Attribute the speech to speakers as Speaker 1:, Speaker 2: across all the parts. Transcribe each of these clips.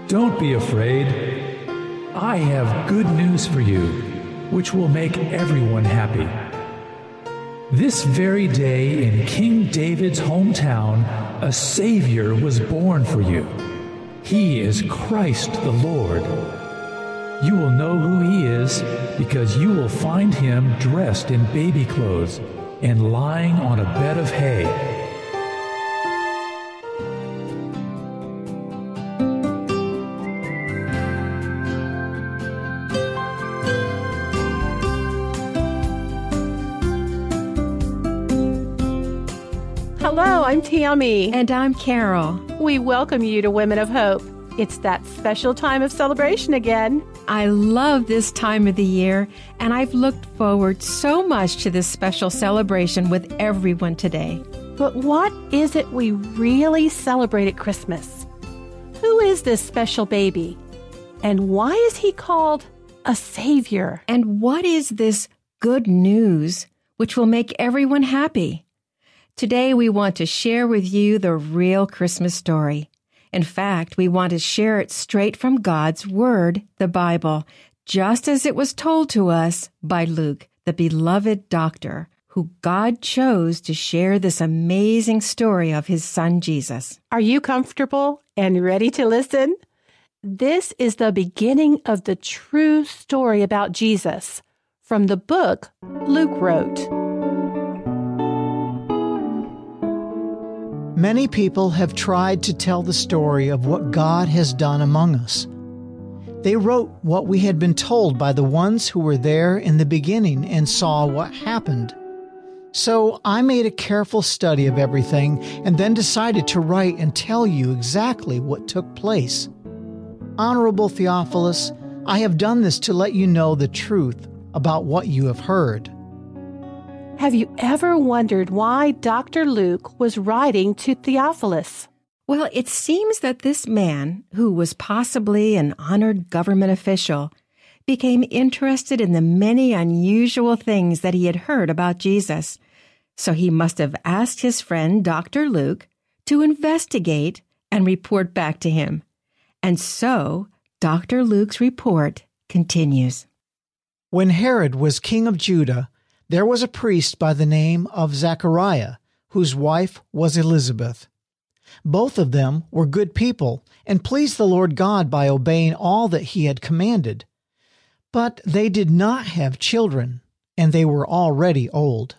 Speaker 1: Don't be afraid. I have good news for you, which will make everyone happy. This very day in King David's hometown, a Savior was born for you. He is Christ the Lord. You will know who he is because you will find him dressed in baby clothes and lying on a bed of hay.
Speaker 2: Hello, I'm Tammy.
Speaker 3: And I'm Carol.
Speaker 2: We welcome you to Women of Hope. It's that special time of celebration again.
Speaker 3: I love this time of the year, and I've looked forward so much to this special celebration with everyone today.
Speaker 2: But what is it we really celebrate at Christmas? Who is this special baby? And why is he called a Savior?
Speaker 3: And what is this good news which will make everyone happy? Today we want to share with you the real Christmas story. In fact, we want to share it straight from God's Word, the Bible, just as it was told to us by Luke, the beloved doctor, who God chose to share this amazing story of his son Jesus.
Speaker 2: Are you comfortable and ready to listen? This is the beginning of the true story about Jesus from the book Luke wrote.
Speaker 4: Many people have tried to tell the story of what God has done among us. They wrote what we had been told by the ones who were there in the beginning and saw what happened. So I made a careful study of everything and then decided to write and tell you exactly what took place. Honorable Theophilus, I have done this to let you know the truth about what you have heard.
Speaker 2: Have you ever wondered why Dr. Luke was writing to Theophilus?
Speaker 3: Well, it seems that this man, who was possibly an honored government official, became interested in the many unusual things that he had heard about Jesus. So he must have asked his friend, Dr. Luke, to investigate and report back to him. And so, Dr. Luke's report continues.
Speaker 4: When Herod was king of Judah, there was a priest by the name of Zechariah, whose wife was Elizabeth. Both of them were good people and pleased the Lord God by obeying all that he had commanded. But they did not have children, and they were already old.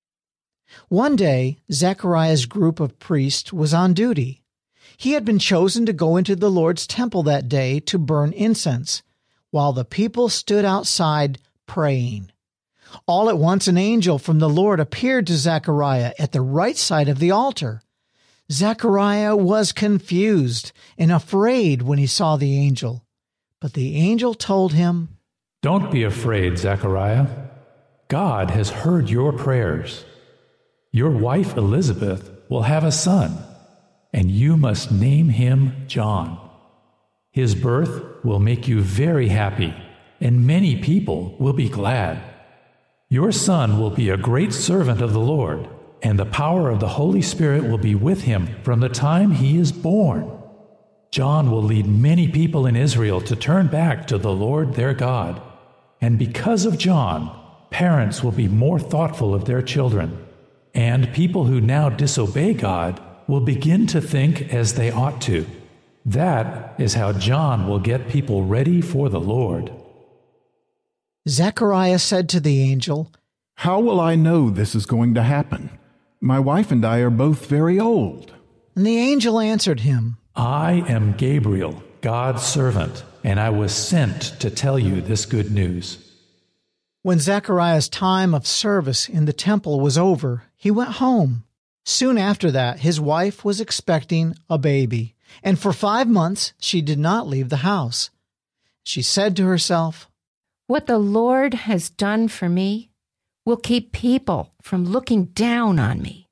Speaker 4: One day, Zechariah's group of priests was on duty. He had been chosen to go into the Lord's temple that day to burn incense, while the people stood outside praying. All at once an angel from the Lord appeared to Zechariah at the right side of the altar. Zechariah was confused and afraid when he saw the angel. But the angel told him,
Speaker 1: Don't be afraid, Zechariah. God has heard your prayers. Your wife Elizabeth will have a son, and you must name him John. His birth will make you very happy, and many people will be glad. Your son will be a great servant of the Lord, and the power of the Holy Spirit will be with him from the time he is born. John will lead many people in Israel to turn back to the Lord their God. And because of John, parents will be more thoughtful of their children, and people who now disobey God will begin to think as they ought to. That is how John will get people ready for the Lord.
Speaker 4: Zechariah said to the angel,
Speaker 5: How will I know this is going to happen? My wife and I are both very old.
Speaker 4: And the angel answered him,
Speaker 1: I am Gabriel, God's servant, and I was sent to tell you this good news.
Speaker 4: When Zechariah's time of service in the temple was over, he went home. Soon after that, his wife was expecting a baby, and for 5 months she did not leave the house. She said to herself,
Speaker 6: What the Lord has done for me will keep people from looking down on me.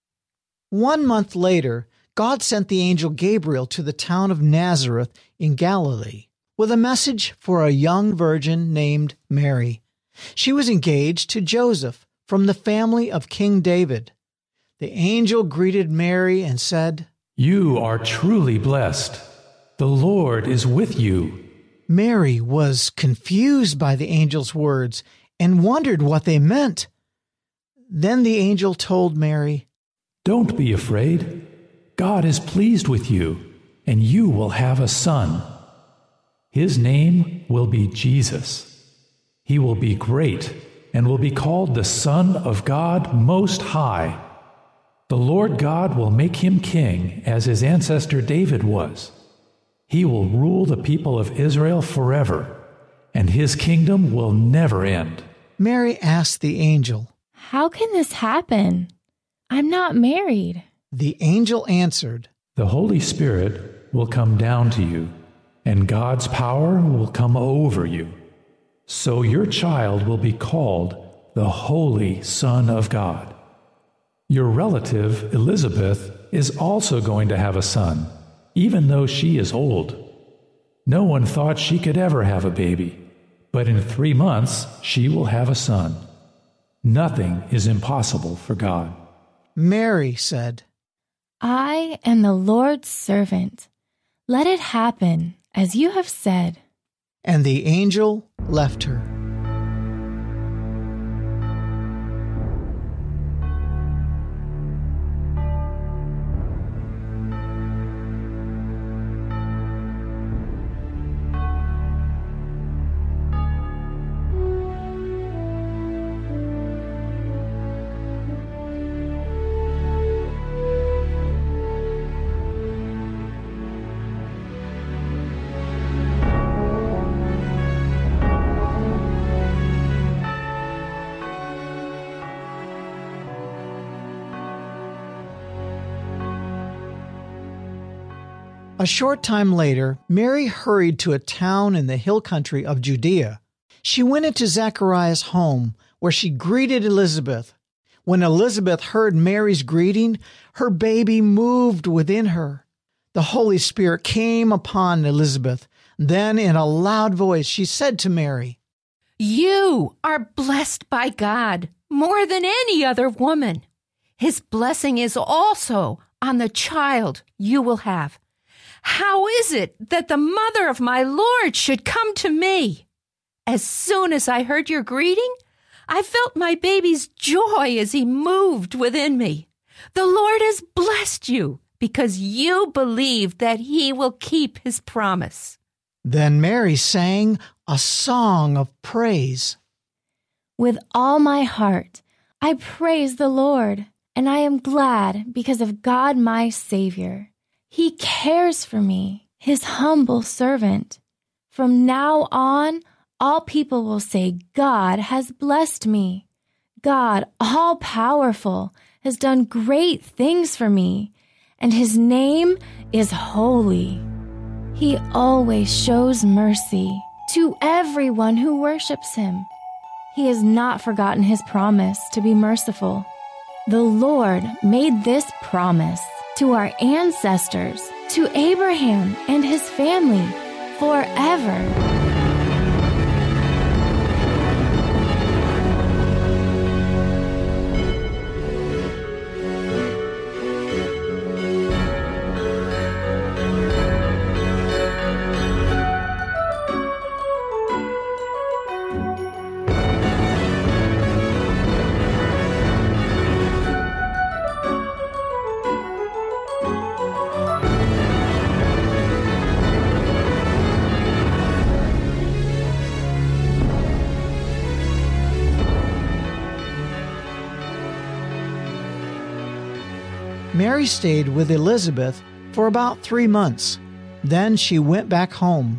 Speaker 4: 1 month later, God sent the angel Gabriel to the town of Nazareth in Galilee with a message for a young virgin named Mary. She was engaged to Joseph from the family of King David. The angel greeted Mary and said,
Speaker 1: You are truly blessed. The Lord is with you."
Speaker 4: Mary was confused by the angel's words and wondered what they meant. Then the angel told Mary,
Speaker 1: "Don't be afraid. God is pleased with you, and you will have a son. His name will be Jesus. He will be great and will be called the Son of God Most High. The Lord God will make him king as his ancestor David was. He will rule the people of Israel forever, and his kingdom will never end."
Speaker 4: Mary asked the angel.
Speaker 7: "How can this happen? I'm not married."
Speaker 4: The angel answered,
Speaker 1: "The Holy Spirit will come down to you, and God's power will come over you. So your child will be called the Holy Son of God. Your relative, Elizabeth, is also going to have a son, even though she is old. No one thought she could ever have a baby, but in 3 months she will have a son. Nothing is impossible for God."
Speaker 4: Mary said,
Speaker 7: "I am the Lord's servant. Let it happen as you have said."
Speaker 4: and the angel left her. A short time later, Mary hurried to a town in the hill country of Judea. She went into Zachariah's home, where she greeted Elizabeth. When Elizabeth heard Mary's greeting, her baby moved within her. The Holy Spirit came upon Elizabeth. Then, in a loud voice, she said to Mary,
Speaker 6: "You are blessed by God more than any other woman. His blessing is also on the child you will have. How is it that the mother of my Lord should come to me? As soon as I heard your greeting, I felt my baby's joy as he moved within me. The Lord has blessed you because you believe that he will keep his promise."
Speaker 4: Then Mary sang a song of praise.
Speaker 7: "With all my heart, I praise the Lord, and I am glad because of God my Savior. He cares for me, his humble servant. From now on, all people will say, 'God has blessed me.' God, all-powerful, has done great things for me, and his name is holy. He always shows mercy to everyone who worships him. He has not forgotten his promise to be merciful. The Lord made this promise to our ancestors, to Abraham and his family, forever."
Speaker 4: Mary stayed with Elizabeth for about 3 months. Then she went back home.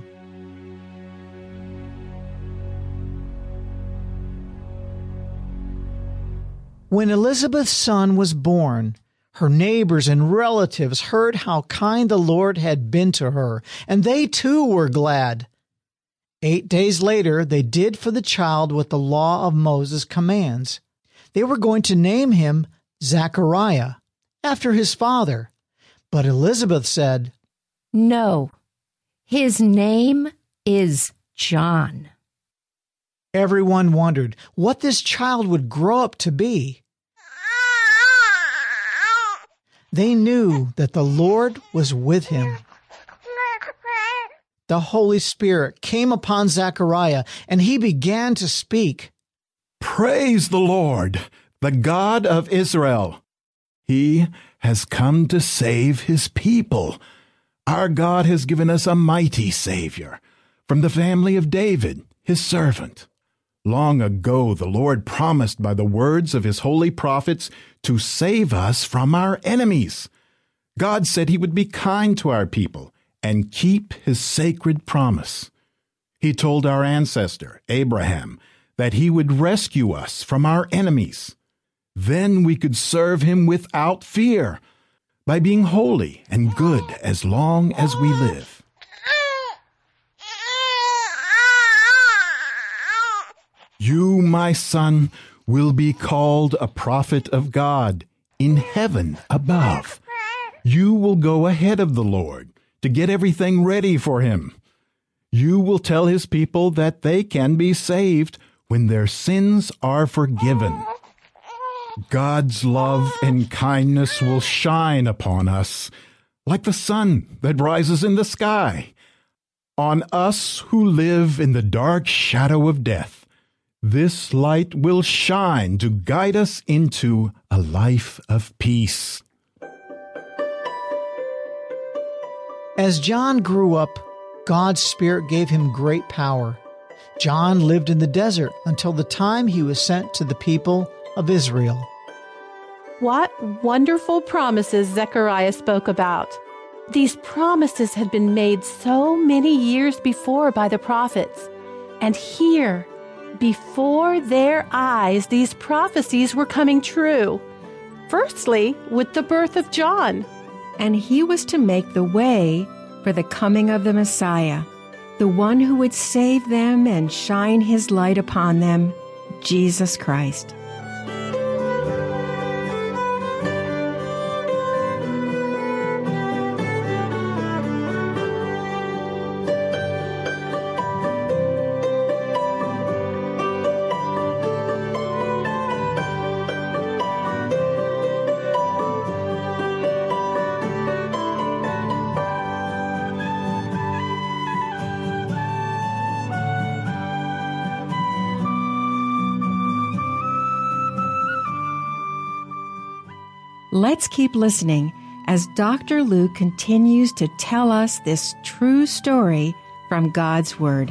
Speaker 4: When Elizabeth's son was born, her neighbors and relatives heard how kind the Lord had been to her, and they too were glad. 8 days later, they did for the child what the law of Moses commands. They were going to name him Zachariah, after his father. But Elizabeth said,
Speaker 6: "No, his name is John."
Speaker 4: Everyone wondered what this child would grow up to be. They knew that the Lord was with him. the Holy Spirit came upon Zechariah, and he began to speak.
Speaker 5: Praise the Lord, the God of Israel. He has come to save his people. Our God has given us a mighty Savior from the family of David, his servant. Long ago, the Lord promised by the words of his holy prophets to save us from our enemies. God said he would be kind to our people and keep his sacred promise. He told our ancestor, Abraham, that he would rescue us from our enemies. Then we could serve him without fear, by being holy and good as long as we live. You, my son, will be called a prophet of God in heaven above. You will go ahead of the Lord to get everything ready for him. You will tell his people that they can be saved when their sins are forgiven. God's love and kindness will shine upon us like the sun that rises in the sky. On us who live in the dark shadow of death, this light will shine to guide us into a life of peace.
Speaker 4: As John grew up, God's Spirit gave him great power. John lived in the desert until the time he was sent to the people of Israel.
Speaker 2: What wonderful promises Zechariah spoke about. These promises had been made so many years before by the prophets. And here, before their eyes, these prophecies were coming true. Firstly, with the birth of John.
Speaker 3: And he was to make the way for the coming of the Messiah, the one who would save them and shine his light upon them, Jesus Christ. Let's keep listening as Dr. Luke continues to tell us this true story from God's Word.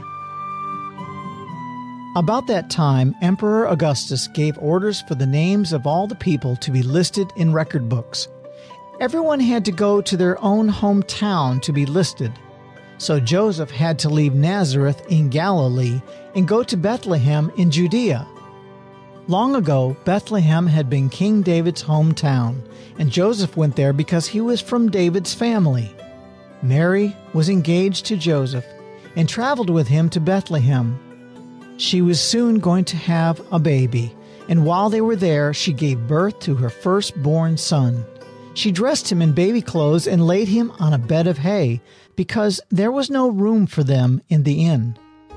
Speaker 4: About that time, Emperor Augustus gave orders for the names of all the people to be listed in record books. Everyone had to go to their own hometown to be listed. So Joseph had to leave Nazareth in Galilee and go to Bethlehem in Judea. Long ago, Bethlehem had been King David's hometown, and Joseph went there because he was from David's family. Mary was engaged to Joseph and traveled with him to Bethlehem. She was soon going to have a baby, and while they were there, she gave birth to her firstborn son. She dressed him in baby clothes and laid him on a bed of hay, because there was no room for them in the inn.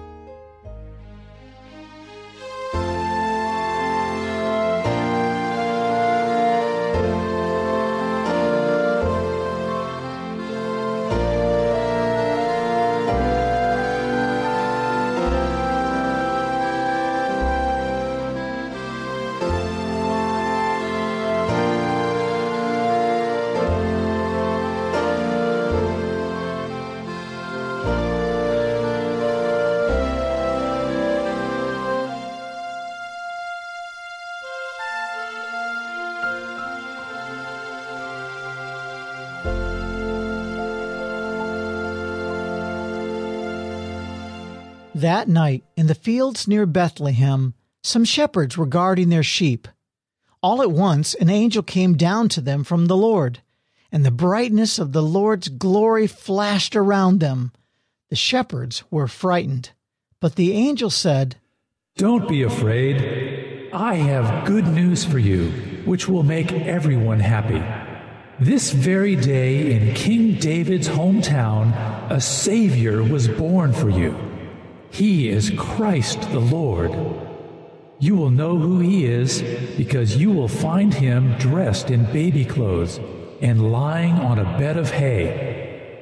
Speaker 4: That night, in the fields near Bethlehem, some shepherds were guarding their sheep. All at once, an angel came down to them from the Lord, and the brightness of the Lord's glory flashed around them. The shepherds were frightened, but the angel said,
Speaker 1: "Don't be afraid. I have good news for you, which will make everyone happy. This very day in King David's hometown, a Savior was born for you. He is Christ the Lord. You will know who he is because you will find him dressed in baby clothes and lying on a bed of hay."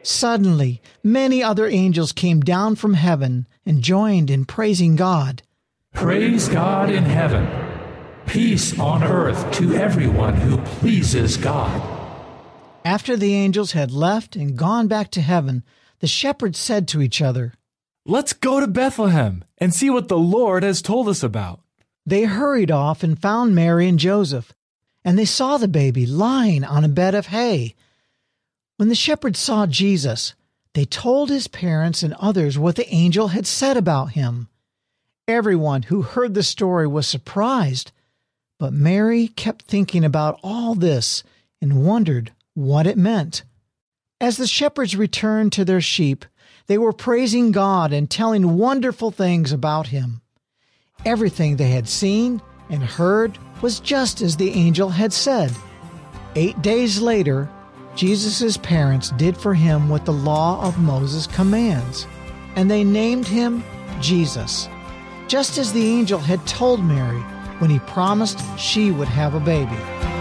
Speaker 4: Suddenly, many other angels came down from heaven and joined in praising God.
Speaker 1: Praise God in heaven. Peace on earth to everyone who pleases God.
Speaker 4: After the angels had left and gone back to heaven, the shepherds said to each other,
Speaker 8: "Let's go to Bethlehem and see what the Lord has told us about."
Speaker 4: They hurried off and found Mary and Joseph, and they saw the baby lying on a bed of hay. When the shepherds saw Jesus, they told his parents and others what the angel had said about him. Everyone who heard the story was surprised, but Mary kept thinking about all this and wondered what it meant. As the shepherds returned to their sheep, they were praising God and telling wonderful things about him. Everything they had seen and heard was just as the angel had said. 8 days later, Jesus' parents did for him what the law of Moses commands, and they named him Jesus, just as the angel had told Mary when he promised she would have a baby.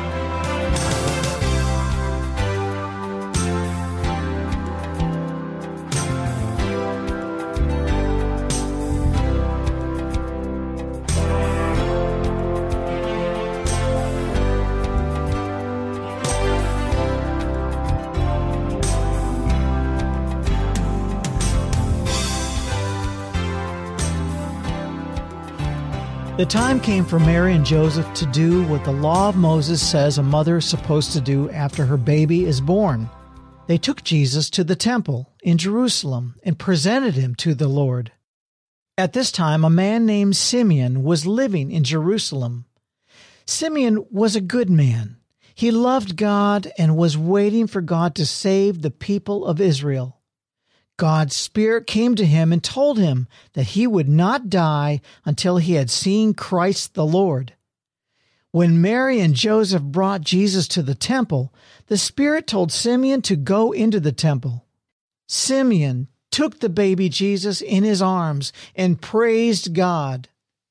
Speaker 4: The time came for Mary and Joseph to do what the law of Moses says a mother is supposed to do after her baby is born. They took Jesus to the temple in Jerusalem and presented him to the Lord. At this time, a man named Simeon was living in Jerusalem. Simeon was a good man. He loved God and was waiting for God to save the people of Israel. God's Spirit came to him and told him that he would not die until he had seen Christ the Lord. When Mary and Joseph brought Jesus to the temple, the Spirit told Simeon to go into the temple. Simeon took the baby Jesus in his arms and praised God.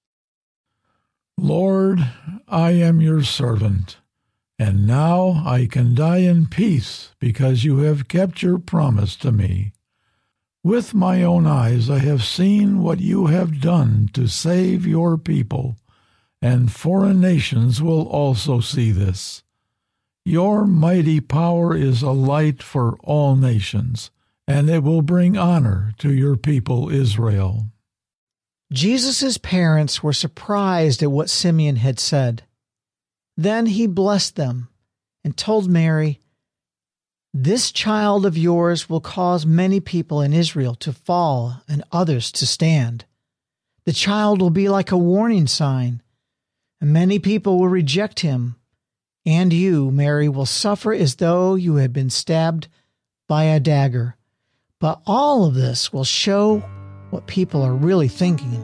Speaker 9: "Lord, I am your servant, and now I can die in peace because you have kept your promise to me. With my own eyes I have seen what you have done to save your people, and foreign nations will also see this. Your mighty power is a light for all nations, and it will bring honor to your people Israel."
Speaker 4: Jesus' parents were surprised at what Simeon had said. Then he blessed them and told Mary, "This child of yours will cause many people in Israel to fall and others to stand. The child will be like a warning sign, and many people will reject him. And you, Mary, will suffer as though you had been stabbed by a dagger. But all of this will show what people are really thinking."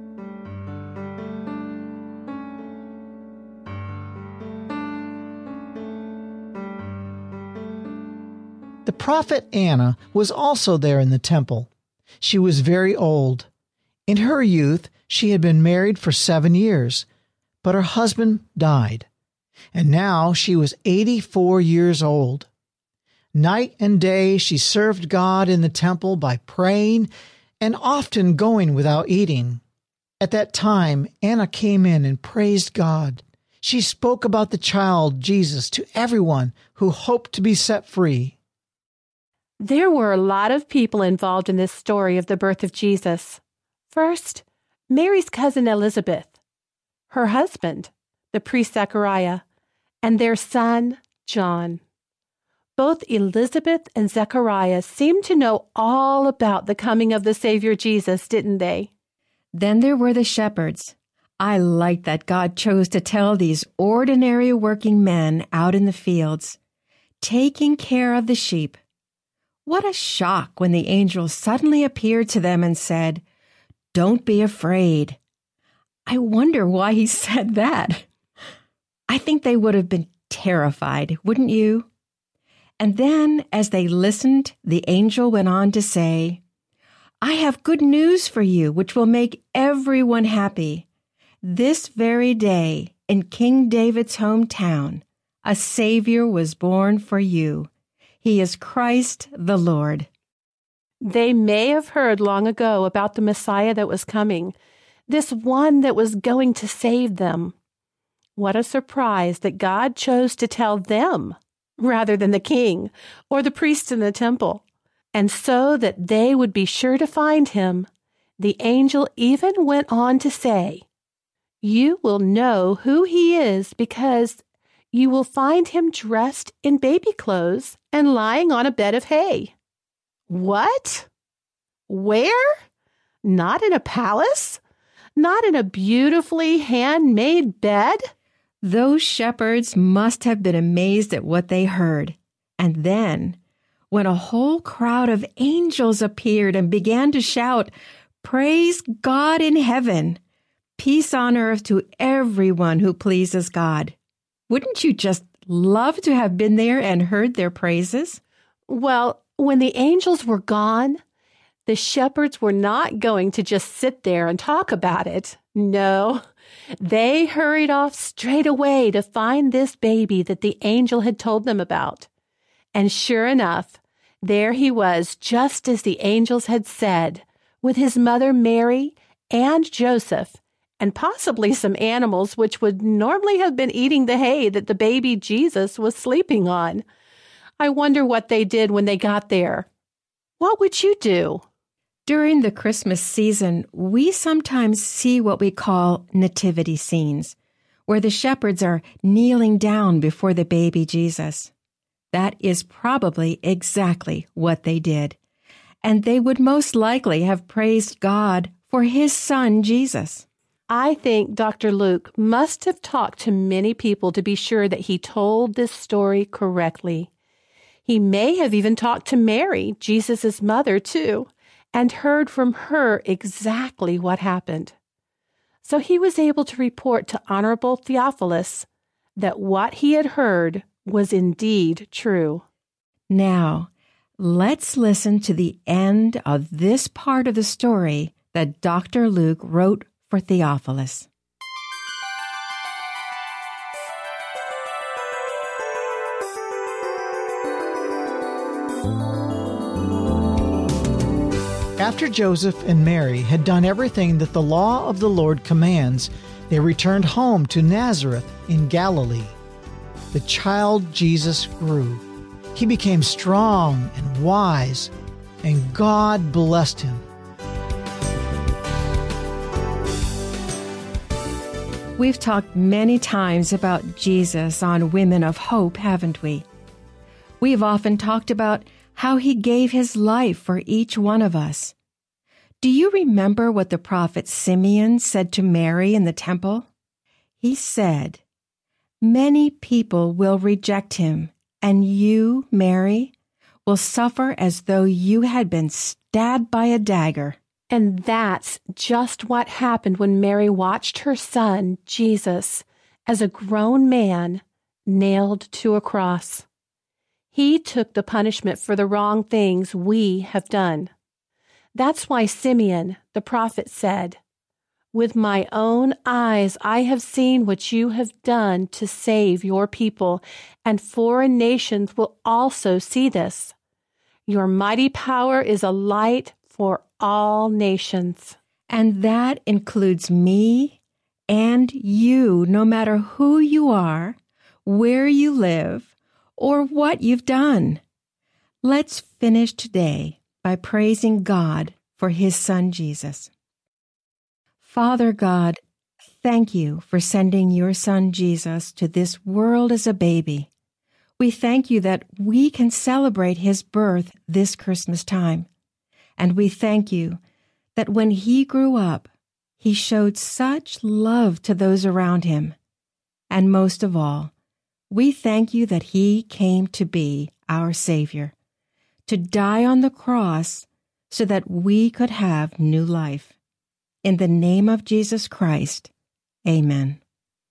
Speaker 4: The prophet Anna was also there in the temple. She was very old. In her youth, she had been married for 7 years, but her husband died, and now she was 84 years old. Night and day she served God in the temple by praying and often going without eating. At that time, Anna came in and praised God. She spoke about the child Jesus to everyone who hoped to be set free.
Speaker 2: There were a lot of people involved in this story of the birth of Jesus. First, Mary's cousin Elizabeth, her husband, the priest Zechariah, and their son, John. Both Elizabeth and Zechariah seemed to know all about the coming of the Savior Jesus, didn't they?
Speaker 3: Then there were the shepherds. I like that God chose to tell these ordinary working men out in the fields, taking care of the sheep. What a shock when the angel suddenly appeared to them and said, "Don't be afraid." I wonder why he said that. I think they would have been terrified, wouldn't you? And then, as they listened, the angel went on to say, "I have good news for you, which will make everyone happy. This very day, in King David's hometown, a Savior was born for you. He is Christ the Lord.
Speaker 2: They may have heard long ago about the Messiah that was coming, this one that was going to save them. What a surprise that God chose to tell them rather than the king or the priest in the temple. And so that they would be sure to find him, the angel even went on to say, "You will know who he is because you will find him dressed in baby clothes and lying on a bed of hay." What? Where? Not in a palace? Not in a beautifully handmade bed?
Speaker 3: Those shepherds must have been amazed at what they heard. And then, when a whole crowd of angels appeared and began to shout, "Praise God in heaven, peace on earth to everyone who pleases God." Wouldn't you just love to have been there and heard their praises?
Speaker 2: Well, when the angels were gone, the shepherds were not going to just sit there and talk about it. No, they hurried off straight away to find this baby that the angel had told them about. And sure enough, there he was, just as the angels had said, with his mother Mary and Joseph, and possibly some animals which would normally have been eating the hay that the baby Jesus was sleeping on. I wonder what they did when they got there. What would you do?
Speaker 3: During the Christmas season, we sometimes see what we call nativity scenes, where the shepherds are kneeling down before the baby Jesus. That is probably exactly what they did. And they would most likely have praised God for his son, Jesus.
Speaker 2: I think Dr. Luke must have talked to many people to be sure that he told this story correctly. He may have even talked to Mary, Jesus' mother, too, and heard from her exactly what happened. So he was able to report to Honorable Theophilus that what he had heard was indeed true.
Speaker 3: Now, let's listen to the end of this part of the story that Dr. Luke wrote for Theophilus.
Speaker 4: After Joseph and Mary had done everything that the law of the Lord commands, they returned home to Nazareth in Galilee. The child Jesus grew. He became strong and wise, and God blessed him.
Speaker 3: We've talked many times about Jesus on Women of Hope, haven't we? We've often talked about how he gave his life for each one of us. Do you remember what the prophet Simeon said to Mary in the temple? He said, "Many people will reject him, and you, Mary, will suffer as though you had been stabbed by a dagger."
Speaker 2: And that's just what happened when Mary watched her son, Jesus, as a grown man nailed to a cross. He took the punishment for the wrong things we have done. That's why Simeon, the prophet, said, "With my own eyes I have seen what you have done to save your people, and foreign nations will also see this. Your mighty power is a light for all nations."
Speaker 3: And that includes me and you, no matter who you are, where you live, or what you've done. Let's finish today by praising God for his son Jesus. Father God, thank you for sending your son Jesus to this world as a baby. We thank you that we can celebrate his birth this Christmas time. And we thank you that when he grew up, he showed such love to those around him. And most of all, we thank you that he came to be our Savior, to die on the cross so that we could have new life. In the name of Jesus Christ, amen.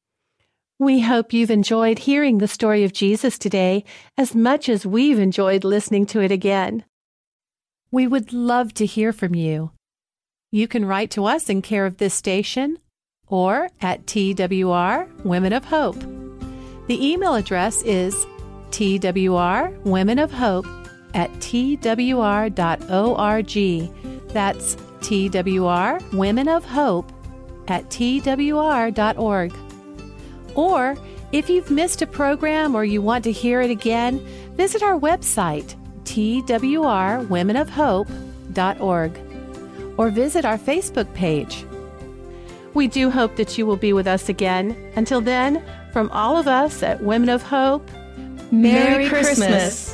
Speaker 2: We hope you've enjoyed hearing the story of Jesus today as much as we've enjoyed listening to it again. We would love to hear from you. You can write to us in care of this station or at TWR Women of Hope. The email address is TWR Women of Hope at twr.org. That's TWR Women of Hope at twr.org. Or if you've missed a program or you want to hear it again, visit our website, twrwomenofhope.org, or visit our Facebook page. We do hope that you will be with us again. Until then, from all of us at Women of Hope,
Speaker 3: Merry Christmas.